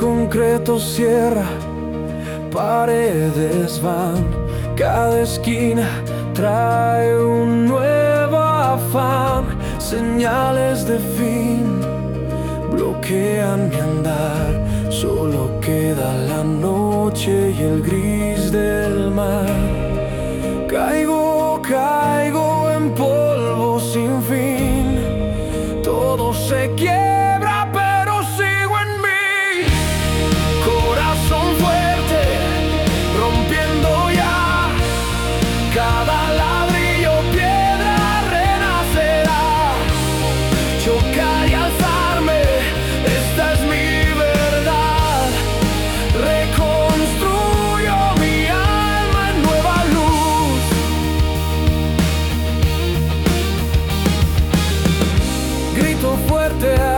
concreto cierra, paredes van, cada esquina trae un nuevo afán. Señales de fin bloquean mi andar, solo queda la noche y el gris del mar. Caigo en polvo sin fin, todo se quiebra pero sigo en mí. Corazón fuerte, rompiendo ya, cada ladrillo piedra renacerá. Chocar y alzarme, esta es mi verdad. Reconstruyo mi alma en nueva luz. Grito fuerte